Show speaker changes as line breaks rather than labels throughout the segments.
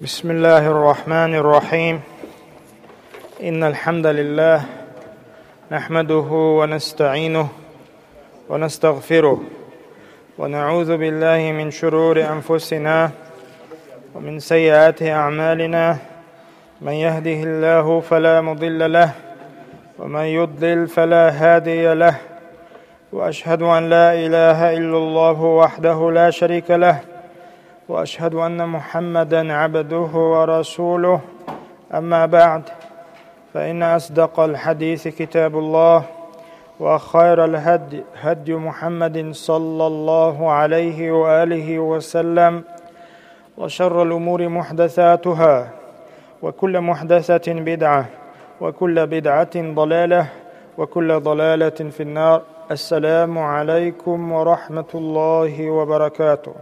بسم الله الرحمن الرحيم. إن الحمد لله نحمده ونستعينه ونستغفره ونعوذ بالله من شرور أنفسنا ومن سيئات أعمالنا. من يهده الله فلا مضل له ومن يضلل فلا هادي له، وأشهد أن لا إله إلا الله وحده لا شريك له، وأشهد أن محمدا عبده ورسوله. أما بعد، فإن أصدق الحديث كتاب الله، وخير الهدي هدي محمد صلى الله عليه وآله وسلم، وشر الأمور محدثاتها، وكل محدثة بدعة، وكل بدعة ضلالة، وكل ضلالة في النار. السلام عليكم ورحمة الله وبركاته.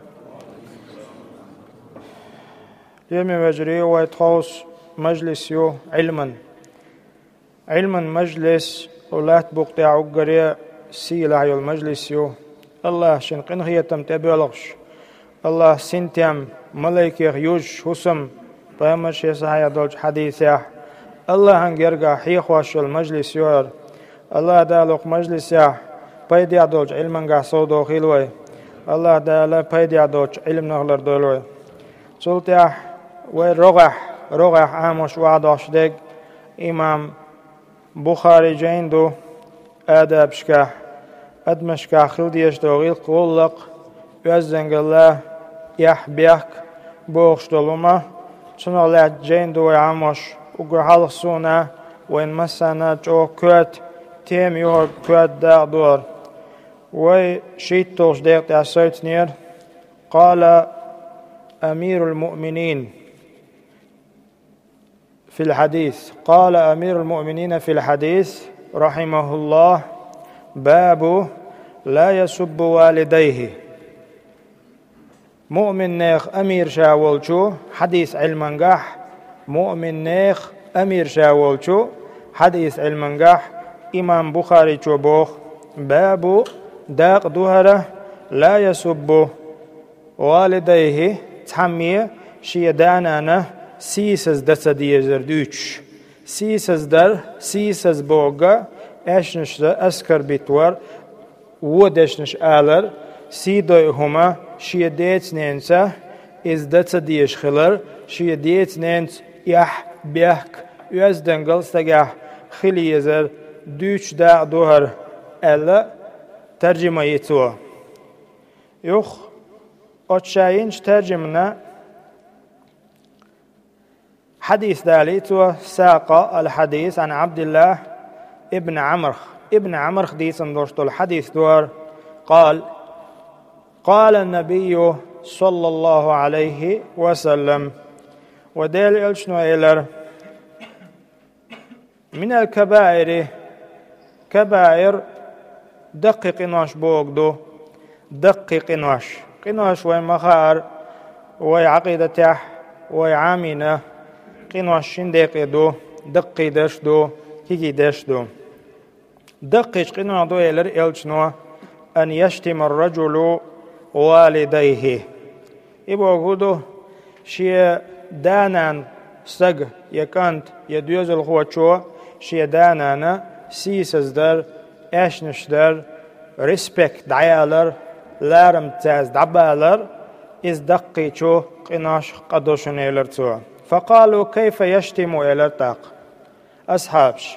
اليوم وجري ويتخوص مجلس يو علما مجلس ولات بقطع عقرية سيلة يو المجلس يو الله شنقن هي تمتبلغش الله سنتم ملائكة يوج حسم بامش يسعى دولج حديثة الله هنجرجع حيخواش المجلس يور الله دالوق مجلس يا بيدي دولج علما قا صودو خيلوي الله دالا بيدي دولج علم نغلر دولوي سلطة ورغح عامش وعداش دق إمام بخاري جيندو آداب شكا أدمشكا خلديش دوغيل قولق يزنق الله يحبيك بوغش دولما سنو الله جيندو عامش وقرحال سونا وين مسانا جو كوت تيم يور كوت دا دور وشيتوش ديق تعسيت نير. قال أمير المؤمنين في الحديث، قال أمير المؤمنين في الحديث رحمه الله: باب لا يسب والديه. مؤمن نيخ أمير شاولشو حديث علمنجح. مؤمن نيخ أمير شاولشو حديث علمنجح. إمام بخاري شبوخ باب داق دهره لا يسب والديه تحميه شيدانانه سيسز دسديزر دوش سيسز در سيسز بوغا اشنش دا اسكر بيتور ودشنش آلر سيدوي هما شيديت نينسا از دسديش خلر شيديت نينس يح بيحك يزدنگل سگح خليزر دوش دا دوهر ألا ترجمة يتوا يخ أتشاينش ترجمنا حديث داليتو ساق الحديث عن عبد الله ابن عمرو ديس دوشت الحديث دور قال النبي صلى الله عليه وسلم وديل إلشنو إلر من الكبائر كبائر دقق ناش بوغدو دقق قناش ومخار وعقيدته وعامنه قناش شندق دو دقي دش دو كيكي دش دو دقش قنا دو يلر إلشنو أن يشتم الرجل والديه. إبوغدو شي دانان سج يكانت يدوز الخواتشو شي دانانا سيسز در اشنش در ريسبكت دعيالر لارم تاز دعبالر إز دقي شو قناش قدوشن يلرتو. فقالوا كيف يشتم يلرتاق أصحابش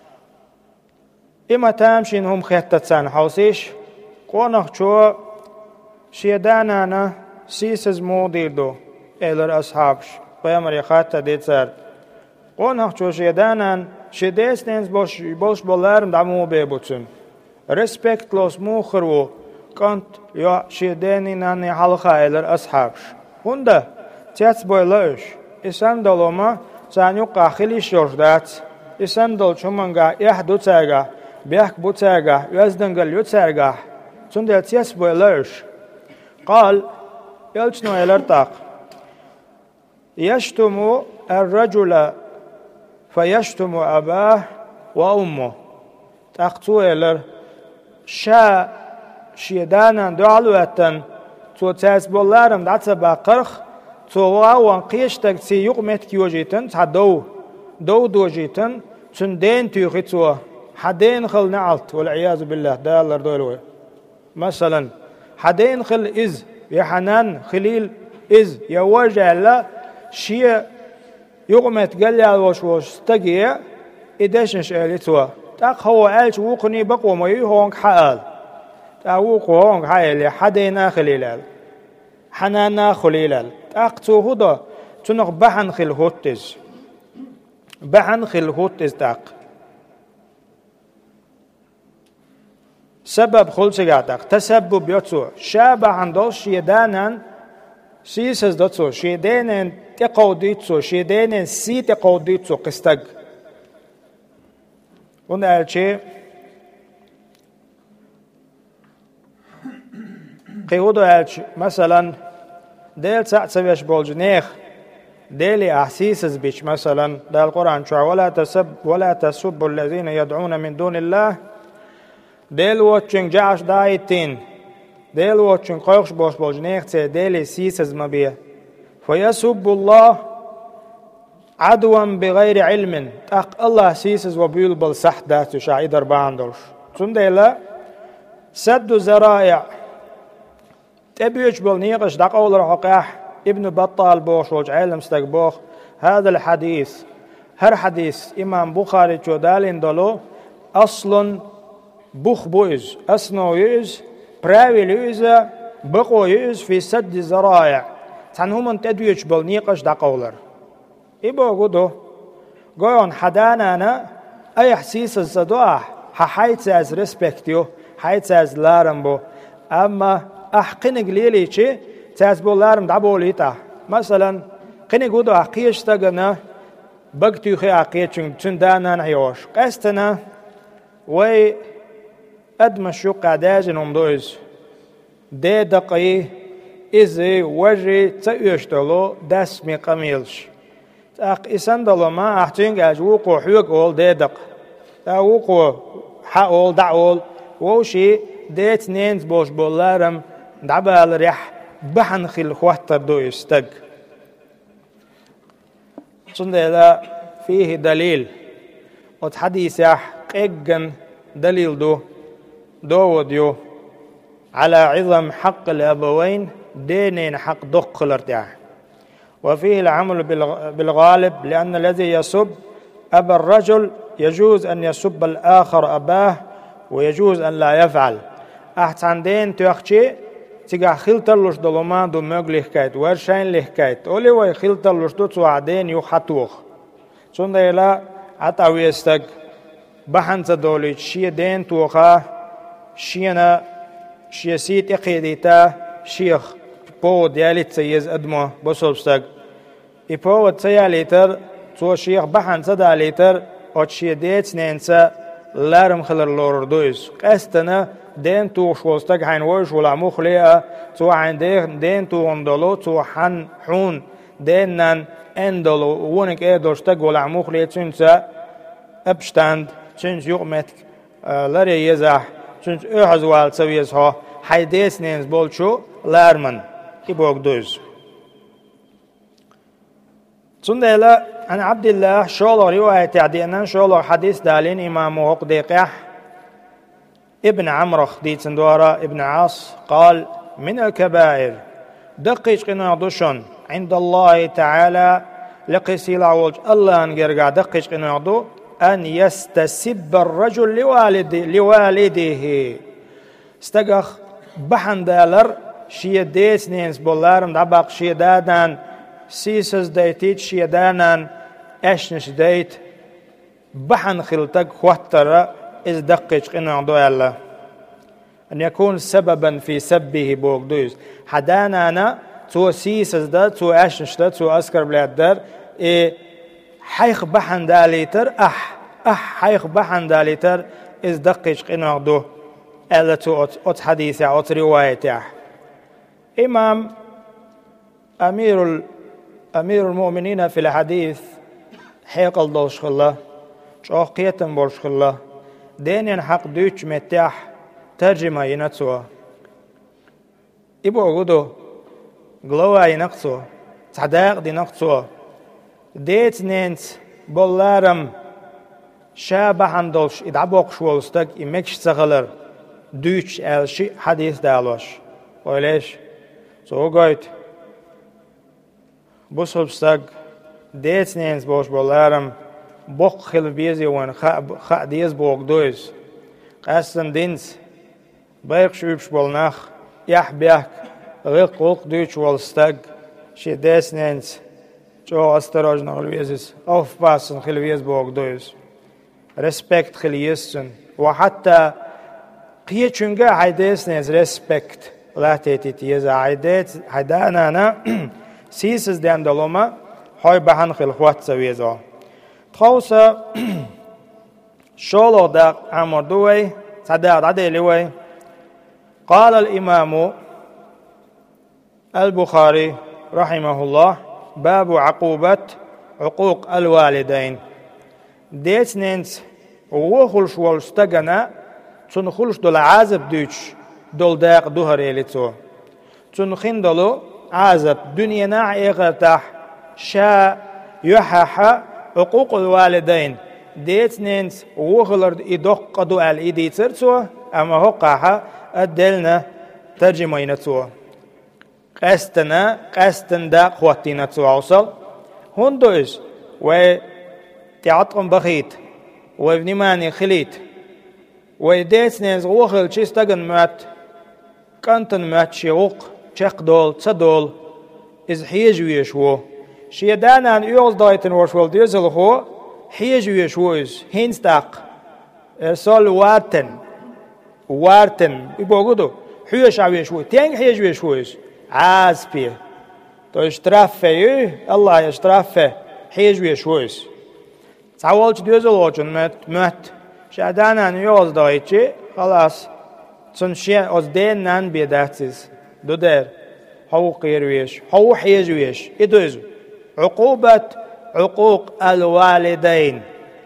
إما تامشين هم خيطتسان حوسيش قونخ شو شيدانانا سيسز مودير دو يلر أصحابش بيامر يخاطة ديتسار قونخ شو شيدانان شديس نينز بوش بولارم دعمو بيبوتسن ريسبكت لوس موخرو كنت يا شيداني ناني حلقة يلر أصحابش هنده تياتس بويلوش إسان دولوما سانيوقا خليش يوردات إسان دول شمانغا يحدو تاغا بيحك بو تاغا يزدنغل يو تاغا سندل تياتس بويلوش. قال يلشنو يلرتاق يشتم الرجل فيشتم أباه وأمه تاقتو يلر شا شيدانا دعلواتن تو تاس بولارم دعتا باقرخ وان قيشتك سي يقمت كيوجيتن دو دوجيتن تندين تيوخيتسوا حدين خل نعلت والعياذ بالله دالر دولوي مثلا حدين خل إز يا حنان خليل إز يا وجع لا شيء يقمت قال لي وش تجي إدشنش قالتوا تاق هو قالش وقني بقوا ما يهونك حال تاوق هونك حال حدينا خليل حنانا خليل تاق تو هدا تنق بحن خل هوتز بحن خل هوتز تاق سبب خلصياتك تسبب يتسو شابه عندوش شيدانن سيسز دتسو شيدانن تقوديتسو شيدانن سي تقوديتسو قستق ونالشي قيودو الش مثلا ديل ساعة سبيش بولجنيخ ديلي أحسيسز بيش مثلا دا القرآن شو ولا تسبوا الذين يدعون من دون الله ديل واتشن جاش دايتين ديل واتشن قيقش بوش بولجنيخ تي ديلي سيسز مبيه فيسب الله عدوا بغير علم تاق الله سيسز وبيل بالصح داتو شايدر باندرش تنديلا سد زرائع تبيش بالنيقش دق أول رحقاح ابن بطال بوش وج علم استقبوخ هذا الحديث هر حديث إمام بخاري جودالين دلو أصل بوخ بويز أسنو يوز براوي لوزا بقو يوز في سد زرائع تنهم تدويش بالنيقش دق أولر إبو قدو قوين حدانا أنا أي حسيس الزدوح حيث از رسبكتيو حيث از لارمبو أما أحقن قليلي شي تازبو لارم دعبوليتا مثلا قني قدو أحقيش تغنى بقتيو خي أحقيتشن تندانا نعيوش قستنا وي أدمشو قاداجن أمدوز دي دقي إزي وجي تأيشتلو دسمي قميلش تاق إسندلو ما أحتنج أجوقو حيوك أول ديدق تاوقو حاول دعول ووشي ديت نينز بوش بولارم دعبال ريح بحن خيل خواتر دو يستق صندلا فيه دليل وتحديث قيقن دليل دو على عظم حق الأبوين دينين حق دق الارتاح وفيه العمل بالغالب لأن الذي يسب أبا الرجل يجوز أن يسب الآخر أباه ويجوز أن لا يفعل أحسن دين تأخشي تيجا خلطلوش دلومان دو مغليحكايت ورشين ليحكايت أولي وي خلطلوش دو توعدين يخطوخ سنده إلا عطاوي استق بحن تدولي شي دين توخا شينا شي سيت إقيديتا شيخ بو ديالي تسيز أدمو بسوبستق إبو تسياليتر تو شيخ بحن تداليتر أتشي ديت نينسا لارم خلر لور دويز قستنا دين تو شوستق حين وش ولا مخليا تو عين دين تو اندلو تو حن حون دينن اندلو ونك ايه دوشتق ولا مخليا تنسا ابشتاند تنس يقمت لاري يزح تنس احزوال تسويزها حي ديس نينز بولشو لارمن يبوك دويز سندلا عن عبد الله شولو رواية تعدينا شولو حديث دالين إمام عقديقح ابن عمرو خديت سندورة ابن عاص قال من الكبائر دقيش قنا دوشن عند الله تعالى لقيسي العوج الله انقرقع دقيش قنا دو أن يستسب الرجل لوالده استقخ بحن دالر شي ديس نينس بولارم دعباق شي دادان سيسز دايتيت شي دانان اشنش دايت بحن خلتك خوتر إذ دقيش قنا دو الله أن يكون سببا في سبه بوغدوز حدانا أنا تو سيسز دا تو اشنش دا تو أسكر بلاد دار حيخ بحن داليتر حيخ بحن داليتر إذ دقيش قنا دو ألا تو أت حديثة أت رواية إمام أمير المؤمنين في الحديث حيقل دوش خلا شوخ قيتن بورش خلا دين حق دوش متاح ترجمة ينتسوا إبو أقودو غلوة ينقصوا صدق دي نقطة ديت نينس بولارم شابه هندلش إدعبوق شوالستك إمكش سغلر دوش الشي حديث دالوش وليش سو قايت بوسبستك ديت نينس بوش بولارم بوق خل بيزي وان خا ديز بوق دوز قاسم دينس بايق شوبش بولناخ يح بيك غيق قلق دوش والستك شي ديت نينس جو осторожно خلويزس أوف باسن خلويز بوق دوز ريسبكت خليسن وحتى قيتشنجا عيدس نز ريسبكت لا تيتيز عيدت عيدانا أنا سيسز دان دلوما هاي بحن خلوات سويزا تخوصا شولو دا عمر دوي صدق عديلوي قال الإمام البخاري رحمه الله باب عقوبة عقوق الوالدين ديت نينس وخلش والستغنا تون خلش دول عازب دوش دول داق دوهر يلتو تون خندلو عازب دنينا اغتاح شا يحح عقوق الوالدين ديت نينس وخلر يدق دو الإيدي ترتو أما هقاها أدلنا ترجمينتو قستن دا خواتينتو عوصل هندوش و تعطم بخيت وابنماني خليت ويديت نيز غوخل چيستغن مات كانتن مات شيوق چق دول تصدول إز حيجويش وو شيدانا أن يوز دايتن وشوال ديزل هو حيجويش وو إز هينستاق إرسال وارتن يبوغدو حيوش عويش وو تينج حيجويش وو إز عازبي تو اشترافه الله اشترافه حيجويش وو إز تعالج ديزل وجن مات شادانا نيوز دايتشي خلاص تنشي از دين نان بيداتيز دو دير هو قيرويش هو حيجويش إدوزو عقوق الوالدين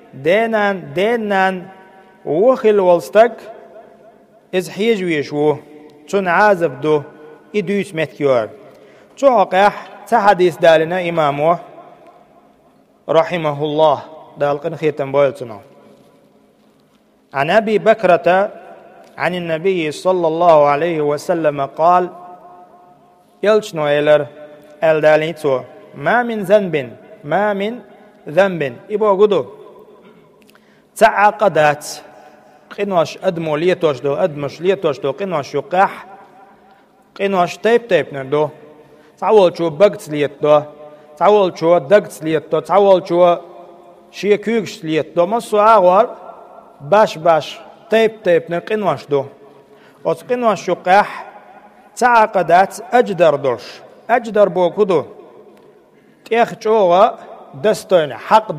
دينان وخل والستك إز حيجويش وو تن عازب دو إدوش متكيور تعقح تحديث دالنا إمامه رحمه الله دالقن خيتم بويلتنا عن أبي بكرة عن النبي صلى الله عليه وسلم قال يلشنو إلر الداليتو ما من ذنب إبو قدو تعقدات قنوش أدمو ليتوش دو أدمش ليتوش دو قنوش يقاح قنوش تيب نردو تعول شو بقت ليت دو تعول شو دقت ليت دو تعول شو شيء كيوكش ليت دو مصو آغور باش تيب نقنوش دو قنوش يقاح تعقدات أجدر بو كدو تيخ جوغا دستين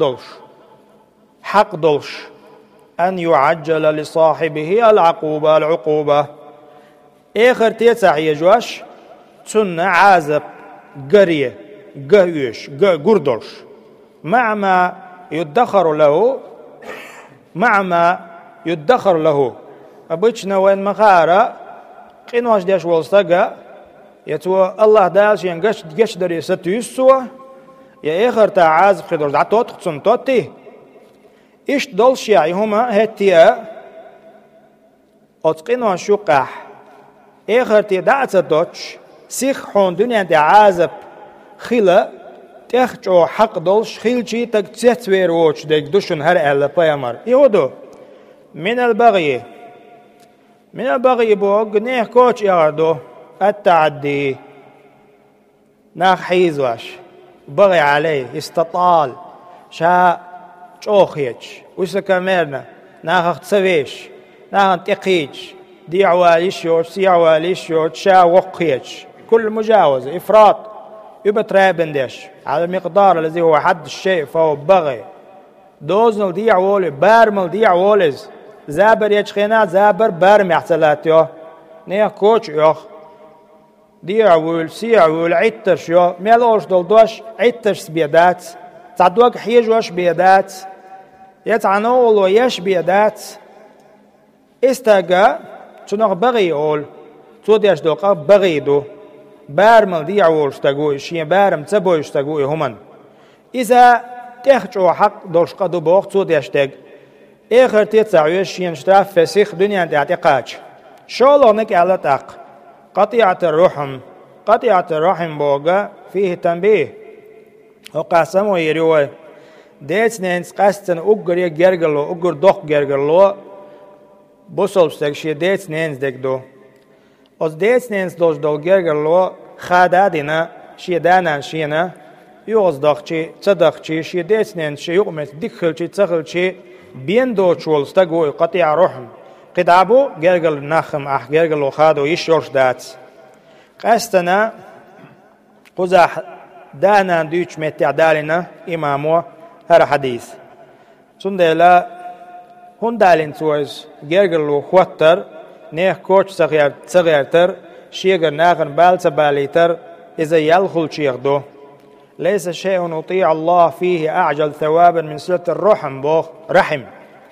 حق دولش أن يعجل لصاحبه العقوبة آخر تيسع يجوش تسنة عازب قرية قردولش مع ما يدخر له أبوشنا وين مخارا قنواش ديش والستقى يتوى الله دالش ينقش دري ستيسوا يا آخر تا عازب خدر دعتوت خصن توتي إيش دولش يعيهما هتيا أتقنوا شقح آخر تي دعت دوتش سيخ حون دنيا دي عازب خلا تخجو حق دولش خيلشي تك تسوير ووش ديك دوشن هر أهل بيامر يهودو من البغي بوغ نيه كوش يغردو التعدي ناخ حيزواش بغي عليه استطال شا چوخيج وسكامرنا ناخ تسويش ناخ تقيج دي عواليش يوش سي عواليش يوش شا وقيج كل مجاوزة إفراط يبترابندش على المقدار الذي هو حد الشيء فهو بغي دوزنل دي عوالي بارمل دي عواليز زابر يجخينا زابر بارم احتلاتيو نيه كوش يوخ دي عوال سي عوال عيترش يو ميلوش دولدوش عيترش بيدات تعدوك حيجوش بيدات يتعنول ويش بيدات استاقا تنوغ بغي يقول توديش دوقا بغي دو بارمل ديعوش تقوي شيء بارم تبويش تقوي همن إذا تخشوا حق دولش قدو بوق تود يشتق آخر تتسعوش شيء شتاف فسيخ دنيا تعتقاج شو نك على تق قطيعة الرحم بوغا فيه تنبيه وقاسمو يروي ديت نينس قاستن أقر يجرجلو أقر دق جرجلو بوصلستك شيء ديت نينس دك دو از ديت نينس دوش دول جرجلو خادادنا شيء دانا شينا يوز دقشي تصدقشي شيء ديت نينس شيء يقمت دخلشي تخلشي بين دو شولستك قطيع رحم قدابو جرجل نخم جرجلو خادو يشورش دات قاستنا قزح دانا ديوش متعدالنا إمامو هر حديث سندلا هندالين سويس جرجلو خوتر نيخ كوش صغيرتر شيغر ناغن باليتر إذا يلخل شيخدو ليس شيء نطيع الله فيه أعجل ثوابا من صلة الرحم بوخ رحم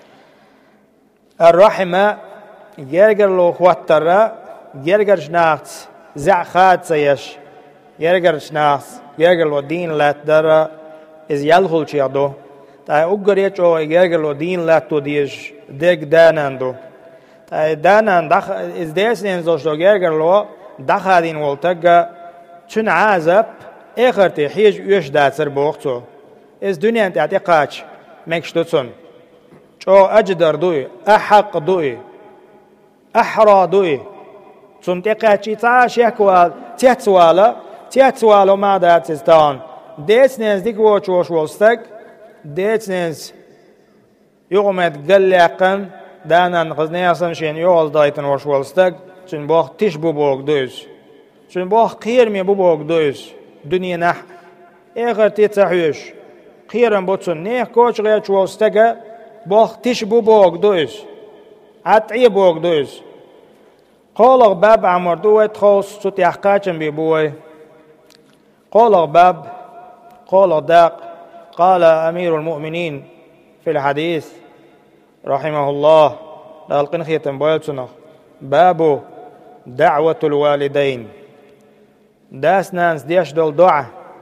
الرحم جرجلو خوتر جرجر شناخت زعخات سيش جرجر شناخت جرجلو دين لا تدر إذ يلخل شيخدو تا أقر يجو جرجلو دين لا تديش ديك داناندو دانان دخ إذ ديسنين زوجدو جرجلو دخادين والتقى چون عازب آخرتي حيج يوش داتر بوقتو إذ دنيا انتعتي قاچ مكشتوتون چو أجدر دوي أحق دوي أحرى دوي چون تقاچي تعاش يكوال تيتسوالو ما داتستان ديسنين ديك ووش وستك ديتنز يومت قلقن دانان قزنياسن شين يول دايتن وشولستك چون باخ تش بوبوك دوز چون باخ قير مي بوبوك دوز دنيا نح اخر تيتسحيش قيرن بوتسن نيخ كوش غير شولستك باخ تش بوبوك دوز عطعي بوك دوز قالق باب عمر دوت خوص سوت يحقاچن بيبوي قالق باب قالق داق قال أمير المؤمنين في الحديث رحمه الله لالقن خيتم بويلتنا باب دعوة الوالدين داس نانس ديش دول دعا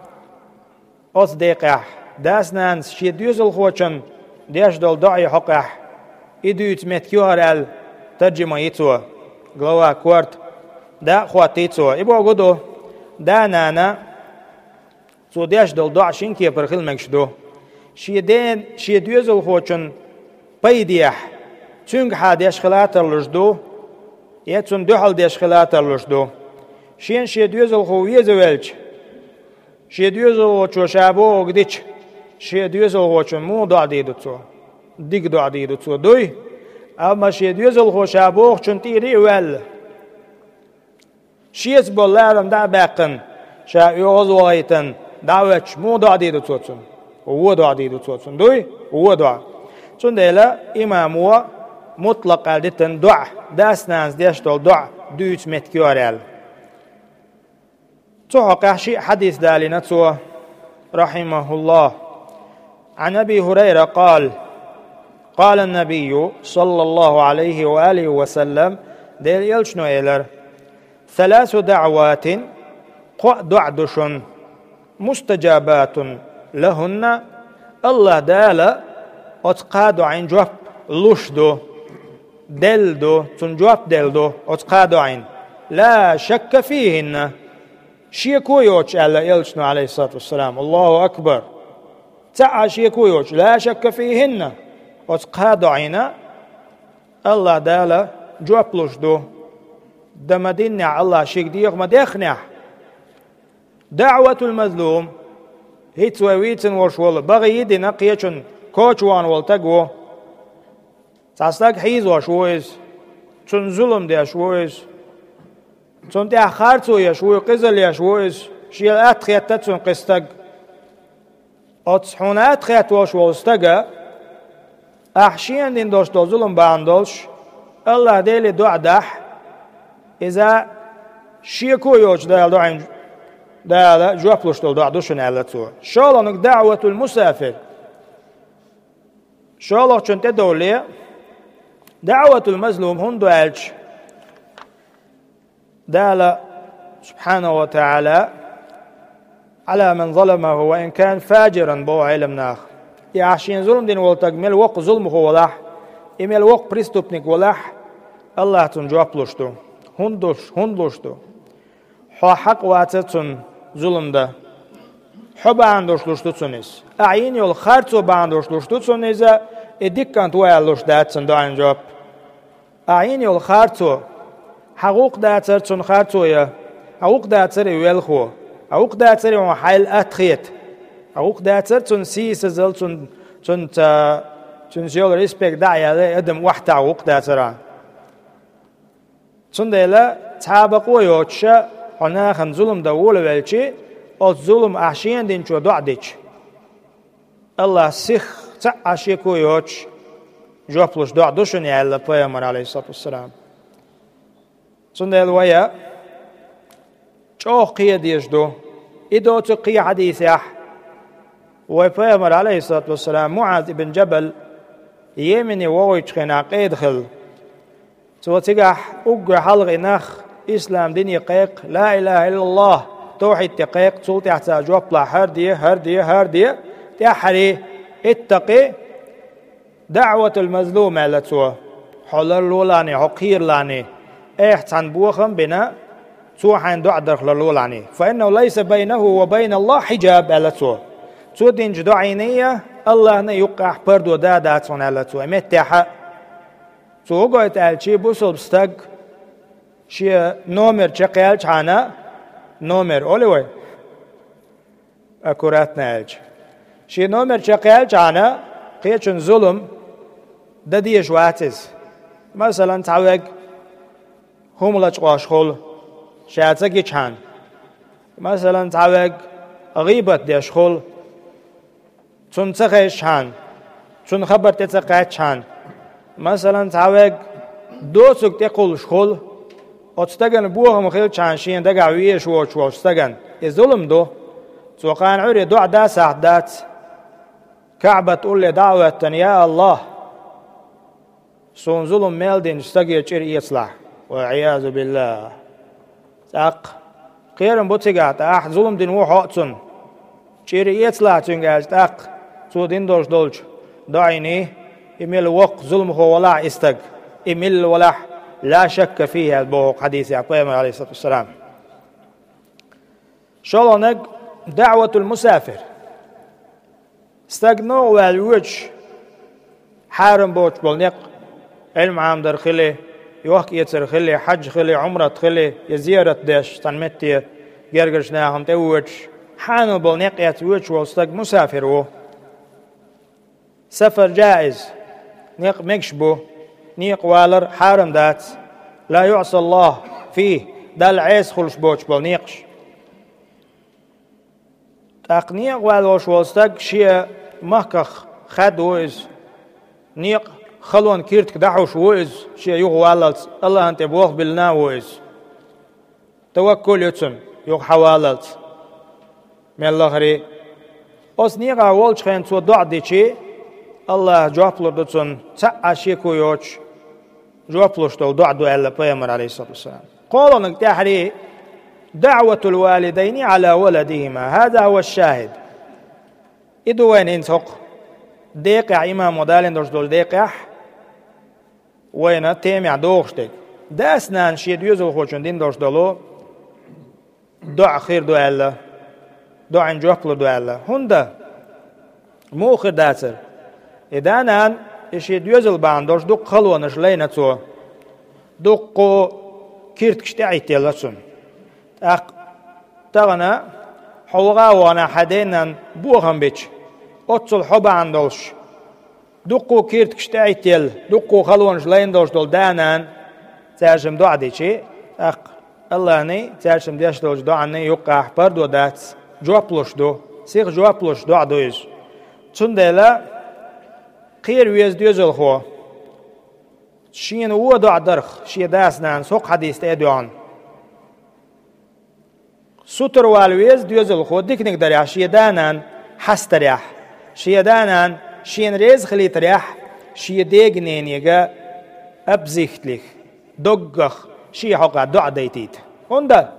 أصدقح داس نانس شيد يوزل خوشن ديش دول دعي حقح إدويت متكيوهر ترجمة يتوى قلوا كورت دا خوات يتوى إبو قدو دا نانا سو ديش دول دعا شينكي برخيل مكشدو شيد يوزل خوشن بيديح چونك حاديش خلاتر لجدو يتون دوحل ديش خلاتر لجدو شيد يوزل خو يزوالج شيد يوزل خو شابو قديش شيد يوزل خو مو دع ديدو تو ديك دع ديدو تو دوي اما شيد يوزل خو شابو چون تيري وال شيز بولارم دا باقن شا يوز وايتن دعوش مو دع ديدو تو هو دع ديدو تو دوي هو دع چون دیلا امامو مطلق الدتن دع داس ناس ديشتول دع دوت متكيورال توقع شيء حديث دالنا تو رحمه الله عن أبي هريرة قال النبي صلى الله عليه وآله وسلم ديل يلشنو إيلر 3 دعوات دعدش مستجابات لهن الله دال أتقادو عين جواب لشدو دلدو تنجواب دلدو أتقادو عين لا شك فيهن شيكو يوش ألا يلشنو عليه الصلاة والسلام الله أكبر تعا شيكو يوش لا شك فيهن أتقادو عين الله دالا جواب لشدو دمدينع الله شيك ديغ مديخنع دعوة المظلوم هيت ويتن وشول بغي يدنا قيشن كوچوان والتقو تاسلاك حيز وشويز چون ظلم دي شويز چون دي خارتو يشوي قزل يشويز شيل اتخيت تتسون قستق اتسحون اتخيت وشوستق احشين دين دوشتو ظلم باندولش الله ديلي دع دح اذا شيكو يوش دال دعين دال جوابلوش دول دع دوشن علتو شالونك دعوة المسافر شالوك چون تدولي دعوة المظلوم هندو الج دالا سبحانه وتعالى على من ظلمه وإن كان فاجرا بو علمناه يعشين ظلم دين ولتق مل وق ظلمه ولح إمل وق بريستوبنيك ولح الله تنجواب لشتو هندلشتو حق واتتون ظلم ده حبا عندوش لشتو تسونيس أعين يول خارتو باندوش لشتو تسونيزا إديكانت ويا لش داتسن دعين جواب أعين يول خارتو حقوق داتر تون خارتو يا حقوق داتر يوالخو حقوق داتر يوم حيل أتخيت حقوق داتر تون سيس زل تون زيول ريسبيك داعي على أدم واحد حقوق داتر تون ديلا تابقو يوتشا هنا خن ظلم دولة والشي أو ظلم أحشين دين شو دعدش الله سيخ تعشيكو يوتش جوابلوش دعدوشن يا الله بيامر عليه الصلاة والسلام صندل ويا شو قيد يجدو إدو تقي حديثه وبيامر عليه الصلاة والسلام معاذ بن جبل يمني وويش خنا قيد خل سو تجح أوجع حلق نخ إسلام ديني قيق لا إله إلا الله توحيد تقيق صوت يحتاج وابلا هردية تحري اتقي دعوة المظلوم على تو حلر لولاني حقير لاني احسن بوخم بنا تو حين دعدر لولاني فإنه ليس بينه وبين الله حجاب على تو دين جدو عينية الله يقع بردو داداتون على تو امتحا تو قويت الشي بوصل بستق شي نومر شقيال شانا نومر أولوي أكوراتنا الج شي نومر شقيال شانا قيتشن ظلم ددي جواتز مثلا تعوق هم لجواش خول شاتك يشان مثلا تعوق غيبة ديش خول تنتخي شان تن خبر تتقاعد شان مثلا تعوق دوسك تقول شخول أتستجن بوهم خيل شان شين دقع ويش وش استجن الظلم دو توقعن عري دع دا سعدات كعبة تقول لي دعوة يا الله سون ظلم مالدين استجي تشير يصلح والعياذ بالله تاق قيرن بوتيغات أح ظلم دين وحقتن تشير يصلح تنجاز تاق سو دين دولش دولش دعيني إميل وق ظلم هو ولا استج إميل ولا لا شك فيه البوق حديث يعقوب عليه الصلاة والسلام شلونك دعوة المسافر استغنوا والوجه حارم بوش بولنق علم عام در خلي يوحك يتر خلي حج خلي عمرة خلي يزيارة داش تنمتي جرجرش ناهم توجه حانو بولنق يتوجه واستغ مسافر و سفر جائز نيق مكشبو نيق والر حارم دات لا يعصى الله فيه دال عيس خلش بوش بولنقش تقنيق والوش والستق شيء مهكخ خد ويز نيق خلون كيرتك دحوش ويز شيء يوغ واللت الله أنت بوخ بالنا ويز توكل يتسم يوغ حوالت من الله خري أس نيق أولش خين تو دع ديشي الله جوابلر دتسن تعشيكو يوش جوابلش تو دع دو الله بيامر عليه الصلاة والسلام قالوا نكتحري دعوة الوالدين على ولدهما هذا هو الشاهد إدو وين انتق ديقع إمام ودالين دوش دول ديقع وين تيمع دوغشتك داسنان شيد يوزو خوشن دين دوش دولو دع خير دو الله دع انجوحل دو الله هندا موخر داسر إدانان شيد يوزل بان دوش دوق خلوانش لينتو دوقو كيرتكشتي عيتي لسن تغنى حوغا وانا حدينا بوغم بيش أتصل حبا عندوش دقو كيرت كشتايتيل دقو خلونش لين دوش دول دانان ترجم دعا ديشي الله ني ترجم ديش دوش دعا ني يقع بردو دات جوابلوش دو سيخ جوابلوش دعا دوش تندلا قير ويز ديوزل خو شين هو دعا درخ شي داسنان سوق حديث تيدوان سوتر والويز ديوزل خو ديكنك دريح شيدانان حستريح شيدانان شين ريز خليت ريح شيديغنين يغا ابزيختليخ دقخ شي حقا دع ديتيت هندا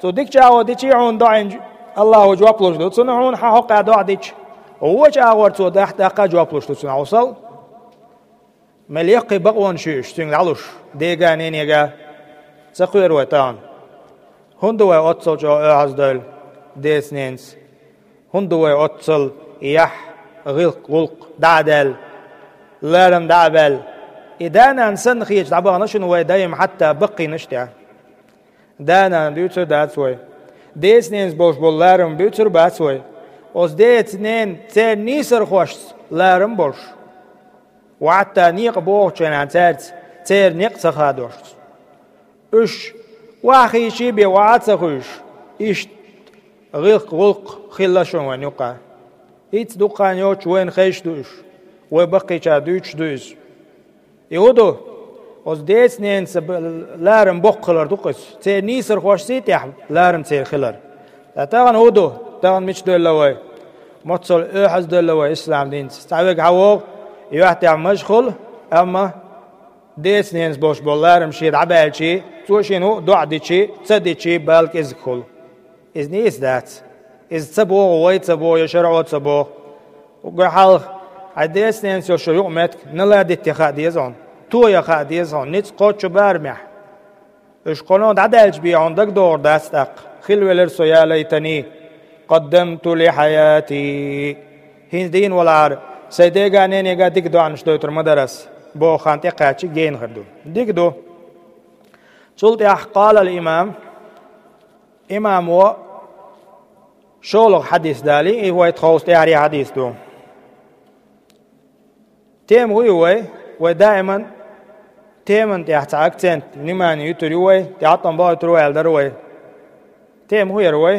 تو ديك جاو ديك عون داين الله جواب لوش دو تنعون حق داع ديك هو جاور تو دقه جواب لوش تو وصل مليق بقون شيش تنعلوش ديغانين يغا تقير وتان هندو اوتسل جو ازدل ديسنينس هندو اوتسل يح غلق دعدل لارم دعبل إدانا نسن خيج دعبا نشنو دايم حتى بقي نشتع دانا بيوتر داتسوي ديسنينس بوش بول لارم بيوتر باتسوي اوز ديتنين تير نيسر خوش لارم بوش وحتى نيق بوش عن تير نيق سخادوش اش واخي شيبي وعاتسخوش ايش غلق خلاشون ونيقا ايت دوقان يوش وين خيش دوش وبقي دوش دوش يودو اوز ديسنين لارم بقلر دوقس تير نيسر خوش سيتيح لارم تير خلر تاغن هودو تاغن مش دول لوي متصل احز دول لوي اسلام دين تعويق عووق يوحتي عم مشغل اما ديسنين بوش بولارم شيد عبال شي توشينو دعدي شي تصدي شي بالك ازكل از نيس دات از تبوغ وي تبوغ يشرعو تبوغ وقحال عديسنين سيو شيوع متك نلادي اتخاديزون تو يخاديزون نيت قوتشو بارمح اش قنود عدالج بي عندك دور داستق خلوة لرسو يا ليتني قدمت لحياتي هين دين والعار سيديغا نينيغا ديك دو عنش دوتر مدرس بو خانتي قاتشي جين خردو ديك دو شلت قال الإمام إمام و شولغ حديث دالي هو يتخوص تياري حديث دو تيم هو ودائما تيمن تحت أكسنت نمان يتروي تعطن باي تروي الدروي تيم هو يروي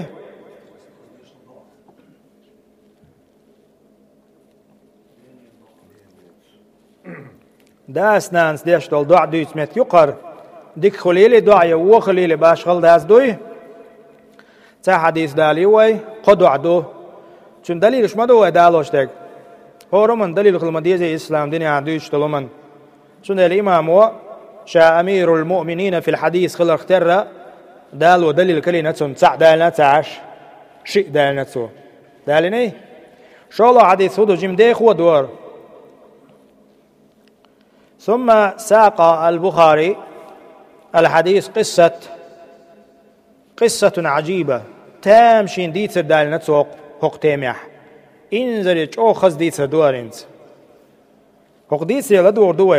داس نانس ديش دول دع دويت مت يقر ديك خليلي دعية وخليلي باشغل داس دوي تا حديث دالي وي قدو عدو چون دليلش ما دو دالوش دك هو من دليل خلمدية زي إسلام ديني عدوش تلومن چون الإمام هو شا أمير المؤمنين في الحديث خلر اختر دالو دليل كلي نتسو تسع دال نتسعش شيء دال نتسو داليني شو الله حديث هدو جيم ديخ ودور ثم ساق البخاري الحديث قصة عجيبة تامشين ديتر دال نتسوق حق تيميح انزل او خز ديتر دوارينت حق ديتر لدور دوار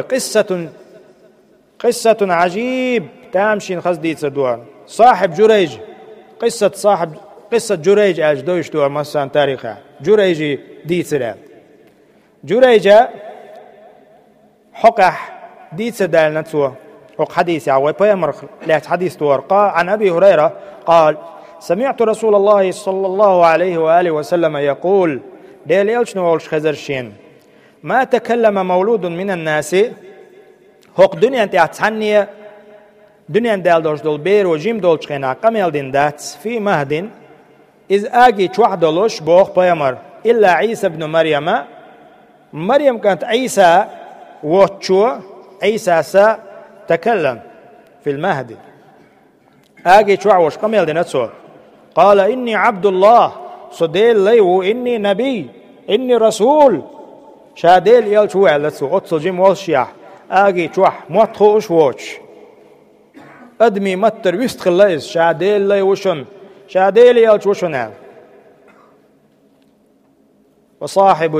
قصة عجيب تامشين خز ديتر دوار صاحب جريج قصة جريج اج دوش دوار مثلا تاريخها جريجي ديتر جريجة حقح ديتر دال نتسوق حق حديث عوي بيمر لات حديث تورقا عن أبي هريرة قال سمعت رسول الله صلى الله عليه وآله وسلم يقول ديل يلش نولش خزرشين ما تكلم مولود من الناس حق دنيا انت اتحنية دنيا دال دوش دول بير وجيم دولش خينا قميل دين دات في مهد إذ آجي چوح دولش بوخ بيمر إلا عيسى بن مريم كانت عيسى وچو عيسى سا تكلم في المهد آجي شوعوش قميل دينتسو قال إني عبد الله صديل ليو إني نبي إني رسول شاديل يل شوع لتسو أتصل جيم والشيح آجي شوح موتخوش ووش أدمي متر ويستخل ليس شاديل ليوشن شاديل يل شوشن وصاحب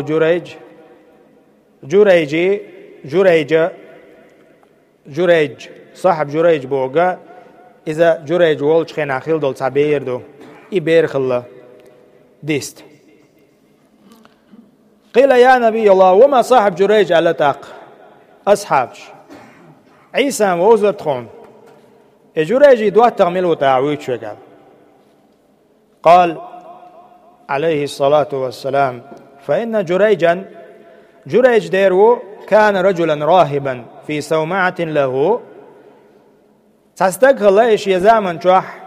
جريج صاحب جريج بوغا إذا جريج والش خينا خيل دول تعبير دو إبير خلا ديست قيل يا نبي الله وما صاحب جريج على تاق أصحابش عيسى ووزر تخون جريج دوات تغميل وتعويت شكال قال عليه الصلاة والسلام فإن جريج ديرو كان رجلا راهبا في صومعة له تستقل إيش يزامن شوح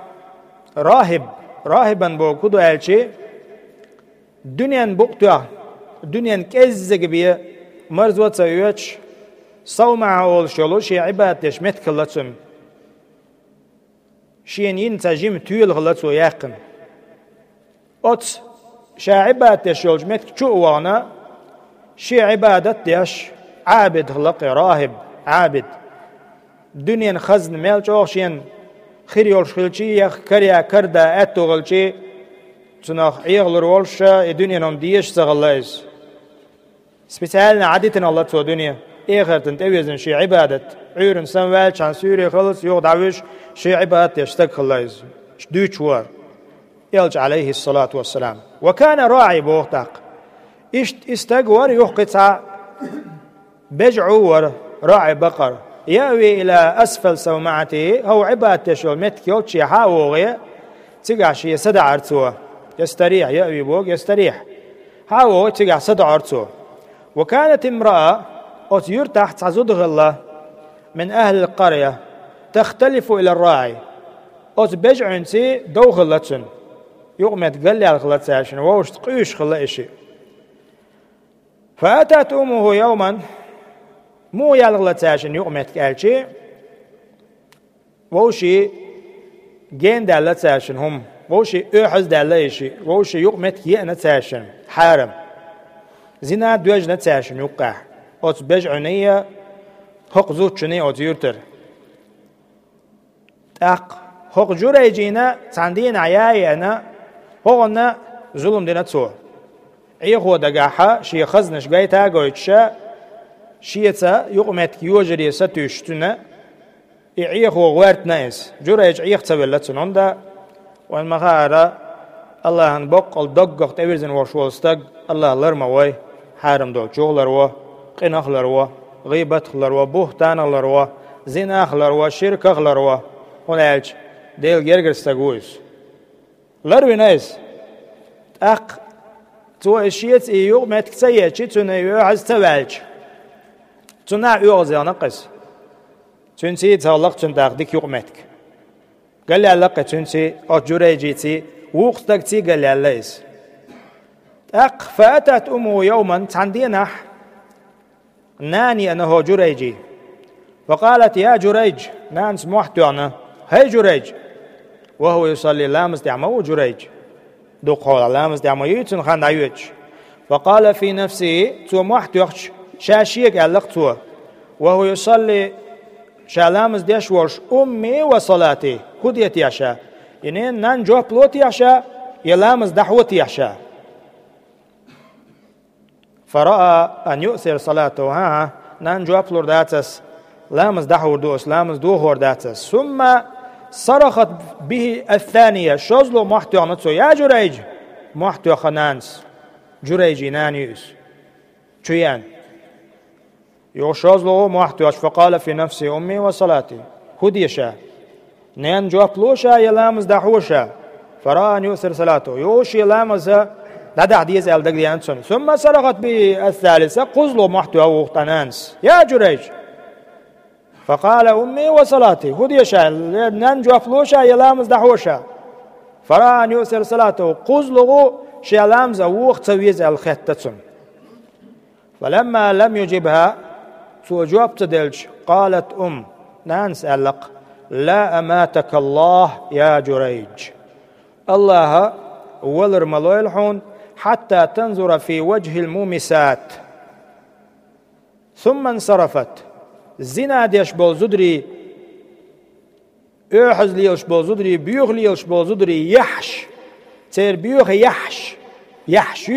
راهبا بوكودو ألشي دنيا بوقتها دنيا كزق بيه مرزوة سيوش صومعة أول شلوش عبادتش متكلتهم شين ينتجم تيل غلطو يقن أت شاعبات يشولج متك شوانا شي عبادة يش عابد غلق راهب عابد دنيا خزن ميل شين خيريول شخلشي يخ كريا كردا أتو غلشي تناخ عيغل رولشا الدنيا نم ديش سغلايز سبيسالنا عادتنا الله تو دنيا إخر تنتويزن شي عبادة عيرن سنوال شان سوري خلص يوغ دعوش شي عبادة يشتك خلايز دوش وار يلج عليه الصلاة والسلام وكان راعي بوغتاق استقور يحقص بجعور راعي بقر يأوي إلى أسفل سومعته هو عبادة شول متكيوت شي حاوغي تقع شي سدع عرتوه يستريح يأوي بوغ يستريح حاوغي تقع سدع عرتوه وكانت امرأة أتير تحت عزود الله من أهل القرية تختلف إلى الراعي أتبجعنتي دو غلتن يقمت قلي على غلتاشن ووش تقيش خلائشي فأتت أمه يوما مو يالغلتاشن يقمت قالشي ووشي جين دالتاشن هم ووشي أحز داليشي ووشي يقمت يأنتاشن حارم زنا دوج نتاشن يقع أتبجعني حق زوجني أتيرتر أق حق جريجينا تندين عياينا هونا ظلم دينا تسوع عيخو دقاحة شي خزنش قايتا قويتشا شيتا يقمت يوجري ستوشتنا عيخو غوارت نايس جريج عيخ تبلتن هندا والمغارة الله هنبق الدقق تبرزن وشولستق الله لرموي حارم دول شغلر قنخلر غيبتخلر بوهتانخلر زناخلر شركخلر ونالج ديل جرجرستقويس لروي نايس أق تو اشيت ايو ما تكسيتش تنيو عز تبالج تنا يوغزي نقص تنسي تهلق تنداخدك يقمتك قال لي علاقة تنسي أجريجيتي وقتكتي قال لي علايس أق فأتت أمه يوما تندينا ناني أنه جريجي فقالت يا جريج نانس محتونا هاي جريج وهو يصلي لامس دعمه جريج دقول لامس دعمه يتن خان دعيوش فقال في نفسه تو محتوش شاشيك علقتوه وهو يصلي شالامس ديش ورش أمي وصلاتي كديتي عشا يعني نان جو بلوتي عشا يلامس دحوتي عشا فرأى أن يؤثر صلاته ها نان جو بلور داتس لامس دحور دوس لامس دوهور داتس ثم صرخت به الثانية شوزلو محتوى نتسو يا جريج محتوى خنانس جريجي نانيوس شويان يو شوزلو محتوى فقال في نفسي أمي وصلاتي هديشا نان جواب لوشا يلامس دحوشا فرأى أن يؤثر صلاته يوشي لامس دع ديز ألدق ديانسون ثم صرخت به الثالثة قزلو محتوى وقتنانس يا جريج فقال أمي وصلاتي هديشا ننجو أفلوشا يلامز دحوشا فرأى أن يؤثر صلاته قزلغو شيلامز وقت سويز الخطة فلما لم يجبها توجوب تدلج قالت نانس ألق لا أماتك الله يا جريج الله ولر ملويلحون حتى تنظر في وجه المومسات ثم انصرفت زنا ديش بول زدري احز ليلش بول زدري بيوغ ليلش بول زدري يحش تير بيوغ يحش يحش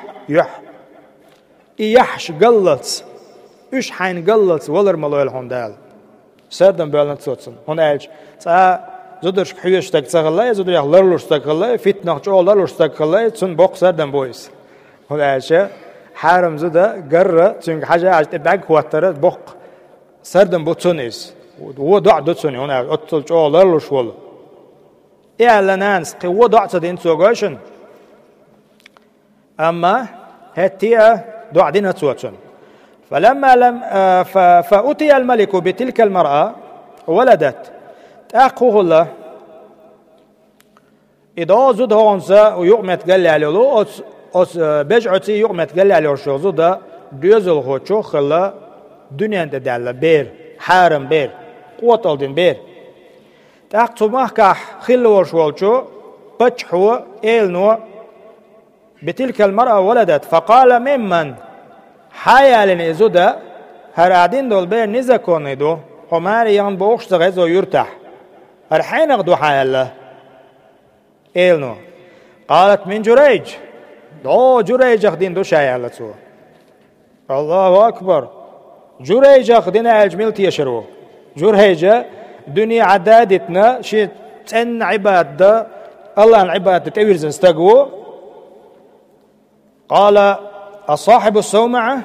يحش قلت اش حين قلت ولر ملويل هون دال سردن بولن تصوتسن هون ايج تا زدرش حيوش تك تغلا زدر يغلرلوش تغلا فتنه جولرلوش تغلا تن بوق سردن بويس هون ايج حرم زده قره تن حاجه تبعك وتر بوق سردن بوتسونيس وضع دوتسوني هنا أطل جولرلوش ولا إعلانانس قوة تدين سوغاشن أما هتيا دعدين توتشن فلما لم فأتي الملك بتلك المرأة ولدت أخوه الله إذا زود هونسا ويقمت قال عليه أس بجعتي يقمت قال عليه شو زودا ديزل هو شو خلا دنيا تدل بير حارم بير قوة الدين بير تاقتو مهكح خلوش والشو بجحو إلنو بتلك المرأة ولدت فقال ممن حيال إزودا هرادين دول بير نزكون دو قماري ين بوخش تغيزو يرتاح الحين اغدو حيال إلنو قالت من جريج دو جريج اخدين دو شايال تسو الله أكبر جريج اخدين أجمل تيشرو جريج دنيا عدادتنا شي تن عبادة الله العبادة تأويرزن استقوو قال أصاحب الصومعة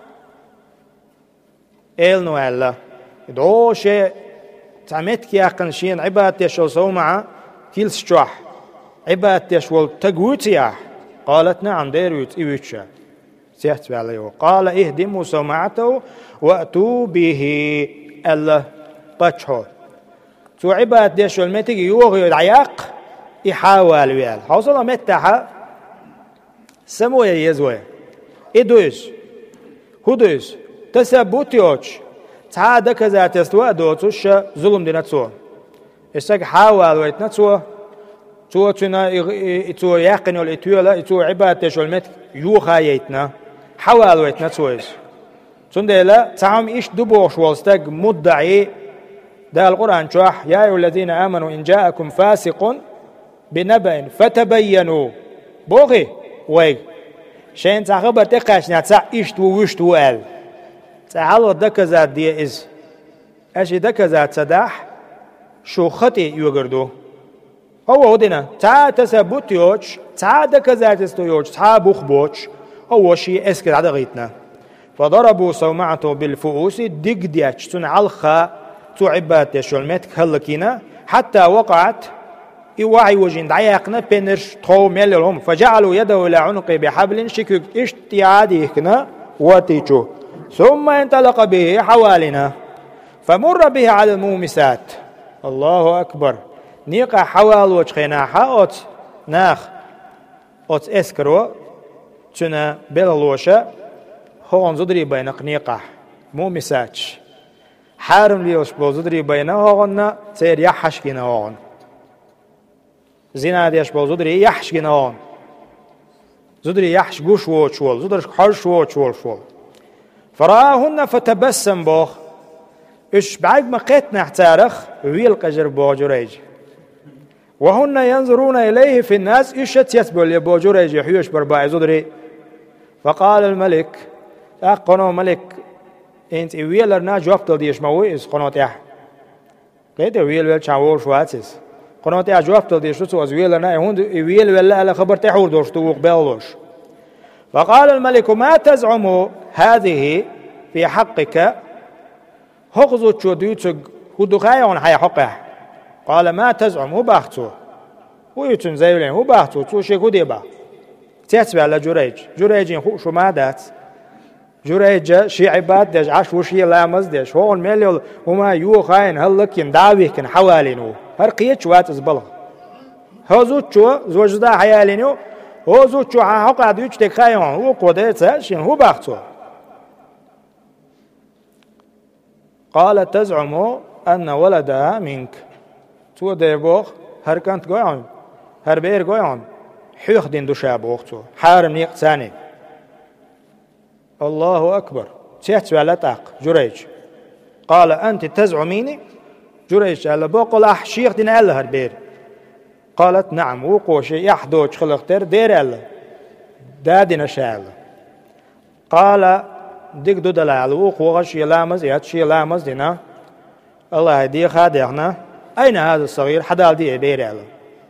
إلنو ألا دو شي تعمتك ياقن شين عبادة يشو صومعة كيل سجوح عبادة يشو تقوتياح قالت نعم ديروت إيوتشا سيحت بالي قال اهدموا صومعته وأتوا به ألا باتشو تو عبادة يشو المتك يوغي العياق يحاول ويال حوصل متاحة سموية يزوية إدوش هدوش تثبوتيوش تعاد كذا تستوى دوتوش ظلم ديناتسو إستاك حاول ويتناتسو تو تنا تو يقين ولا تولا تو عبادة شو المت يوخا يتنا حاول ويتناتسوش تندلا تعم إيش دبوش والستاك مدعي ده القرآن شوح يا أيها الذين آمنوا إن جاءكم فاسق بنبأ فتبينوا بوغي وي شين تعخبر تقاش نتاع إيش ووش توال تعالوا دكزات دي إز أشي دكزات سداح شو خطي يوغردو هو ودنا تا تثبت يوش تا دكزات استيوش تا بوخبوش هو شي اسكت على غيتنا فضربوا صومعته بالفؤوس دق دياتش تنعلخا تو عبادة شو المتك هلكينا حتى وقعت إيواعي وجين دعيقنا بينرش تخو ميلهم فجعلوا يده إلى عنقه بحبل شكك اشتيادي هكنا واتيشو ثم انطلق به حوالنا فمر به على المومسات الله أكبر نيقا حوال وجخيناحا أوت ناخ أوت اسكرو تنا بلالوشا هون زدري بينق نيقا مومساتش حارم ليوش بو زدري بينا هون سير يحشكينا هون زينا ديش بو زدري يحشكينا هون زدري يحشقو شوال زدري حر شوال فراهن فتبسم بوخ إش بعد ما قيتنا احتارخ ويل قجر بو جريج وهن ينظرون إليه في الناس إشت يتبول يبو جريج يحيوش برباعي زدري فقال الملك قنو ملك انت ويلرنا جوابتل ديش مويس قنوت يح قيت ويل شاور شواتس قنوت يح جوابتل ديش تو از ويلرنا هون ويل ولا على خبر تحور دوش تو قبلوش فقال الملك ما تزعم هذه في حقك هغزو تشوديتك هدخايون حي حقه قال ما تزعم هو باختو ويتن زيولين هو باختو تو شيكو ديبا تيتبع على جريج شو ما دات جريج شي عباد ديش عش وشي لامز ديش هون مليول وما يو خاين هلك ينداوي كن حوالينو هرقيت شوات زبلغ هزو تشو زوجدا حيالينو هزو تشو حقا ديوش تكايون هو قدرت شين هو باختو قال تزعم أن ولدها منك تو ديبوخ هر كانت قويون هر بير قويون حيخ دين دو شابوخ تو حارم نيق ثاني الله أكبر سيحت على تاق جريج قال أنت تزعميني جريج قال بقول أحشيخ دين الله هر بير قالت نعم وقوشي يحدوش خلقتر دير الله دادنا شاء قال ديك دو دلال وقوغش يلامز ياتشي يلامز دينا الله يدي خادعنا أين هذا الصغير حدال دي إبير الله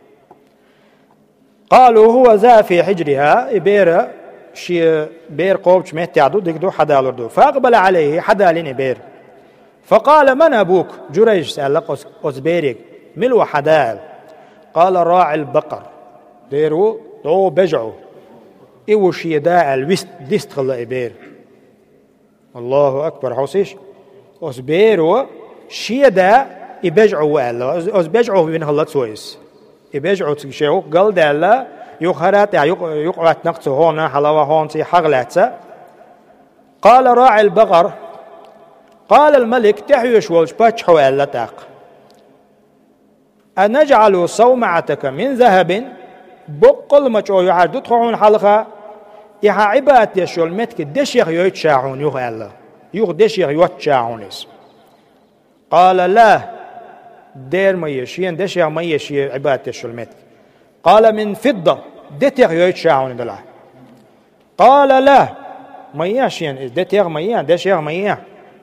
قالوا هو ذا في حجرها إبير شي بير قوبش مهتعدو ديك دو حدال ردو فأقبل عليه حدالين إبير فقال من أبوك جريج سألق أزبيرك ملو حدال قال راعي البقر ديرو دو بجعو إيو شي داء الوست ديست خلا إبير الله أكبر حوسيش أزبيرو شي داء يبجعو وقال أزبيجعو بين هلا تسويس يبجعو تشيو قال دالا يخرات يقعت نقصه هون حلاوة هون تي حغلاتها قال راعي البقر قال الملك تحيوش والش باتشحو ألا تاق أنجعل صومعتك من ذهب بقل مچو يحر دتخون حلقة إها عبادة يشول متك دشيخ يتشاعون يوغ الله يوغ دشيخ يتشاعونس قال لا دير ما يشين دشيخ ما يشي عبادة يشول متك قال من فضة دتيخ يتشاعون دلا قال لا ما يشين دتيخ ما ين دشيخ ما ين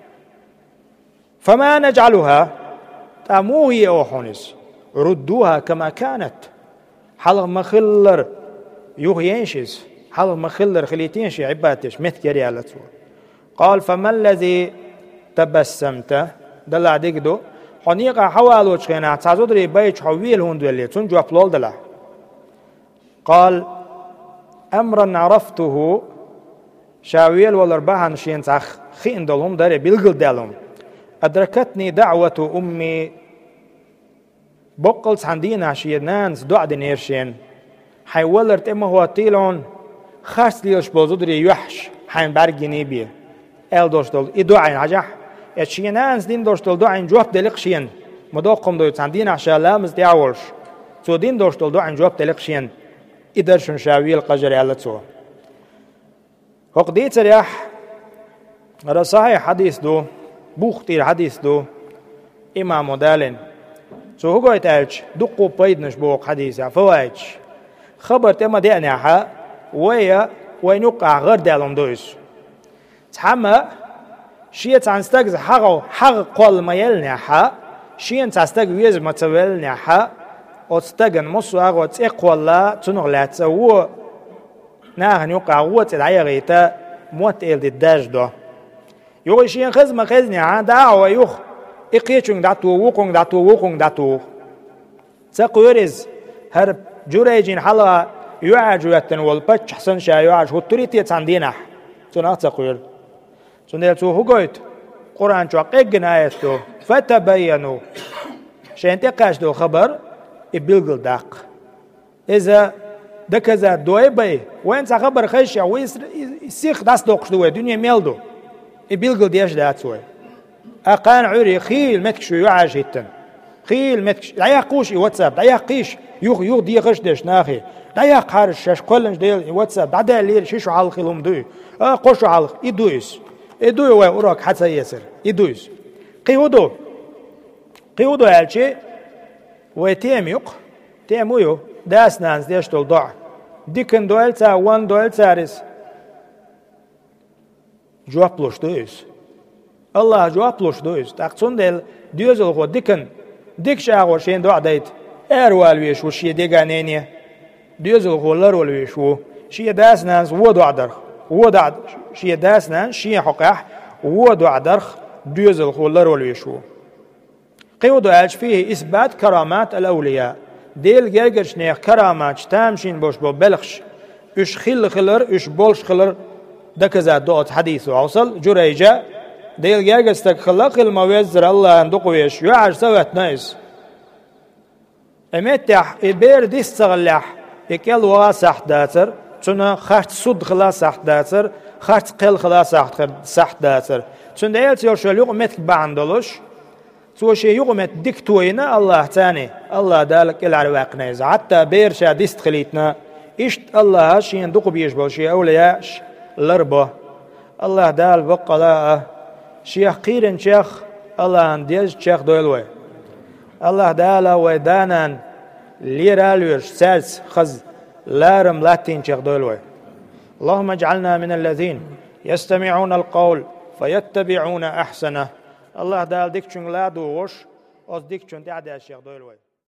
فما نجعلها تاموهي أوحونس ردوها كما كانت حلق مخلر يوغ ينشز حلق مخلر خليتينش عبادتش مثل ريالته قال فما الذي تبسمت دلع ديكدو حنيقا حوالو تشخينا تعزودري بيش حويل هندو اللي تنجو أبلول دلع قال أمرا عرفته شاويل والأربعة شين تخ خين دلهم داري بلغل دلهم أدركتني دعوة أمي بقلت عندنا شينانس دعاء دنيرشين حيولرت إما هو تيلون خاص ليش بوزودري يحش حين برجني بيه ال دوشتل إدعاء عجح الشينانس دين دوشتل دعاء جواب دلقشين مدوقم دوت عندنا شلامز دعورش تو دين دوشتل دعاء جواب دلقشين إدرشن شاويل قجر على تو وقديت ريح رصاحي حديث دو بوختير حديث دو إمام دالين سو هو يتعج دقو بيدنش بوق حديثة فواج خبر تما دعناها وينوقع غير دالهم دويس تحمى شيء تنستجز حق قول ما يلناها شيء تنستجز ويز ما تولناها وتستجن مصر وتقول لا تنغلات هو نحن يوقع هو تدعي غيتا موت إلد الداج ده يوغي شيء خزم خزني دعوة يوخ إقيتشون داتو وقون داتو تقوريز هر جوريجين حلا يعجو يتنول بچ حسن شا يعج هتريتي تاندينح تنا تقول تندلتو هوغويت قرآن شو قيقن آياتو فتبينوا شين تقاش دو خبر إبلغل داق إذا دكذا دوي بي وين خبر خيشة ويسيخ داس دوقش دوي دنيا ميلدو إبلغل ديش داتوي أقان عري خيل متكشو يعاج هتن خيل متكش لا يقوش واتساب لا يقيش يوغ دي غشدش ناخي لا يقارش شاش كلنش ديال واتساب بعدا لير شيشو حالخيلهم دوي قوشو حالخ إدويس وي أوراك حتى يسر إدويس قيودو هالشي ويتيميق تيمويو داس نانس ديش دول ضع ديكن دوالتا وان دوالتا ريس جواب لوش دويس الله جواب لوش دويس تاقصون ديل ديوزل خو ديك شاغور شين دو عدايت والويش وشي ديغانيني ديوزل خو لرولويش شي داس نانس ودو عدرخ شي داس نانس شي حقاح ودو عدرخ ديوزل خو لرولويش قيودو ألش فيه إثبات كرامات الأولياء ديل جرجر شنيخ كرامات تامشين بوش بو بلخش إش خلر إش بولش خلر دكذا دوت حديثه عوصل جريجة ديل جرجر استخلق الموزر الله اندقويش يعج سوات نايس امتح إبير دي استغلح إكيال واسح داتر تنا خارت صد خلاص داتر خارت قل خلاص داتر تنا ديل تيوشل يوم متك باندلوش سو شيء يقوم دكتوينا الله تاني الله دالك العرواق نيز حتى بيرشا ديست خليتنا إشت الله شيء ندق بيجبل شيء أولياء لربه الله دال بقلا شيخ قيرن شيخ الله انديز شيخ دويلوي الله دال ويدانا ليرالوش سالس خز لارم لاتين شيخ دويلوي اللهم اجعلنا من الذين يستمعون القول فيتبعون أحسنه الله دال ديكشن لا دوش أز ديكشن تعدى الشيخ دويلوي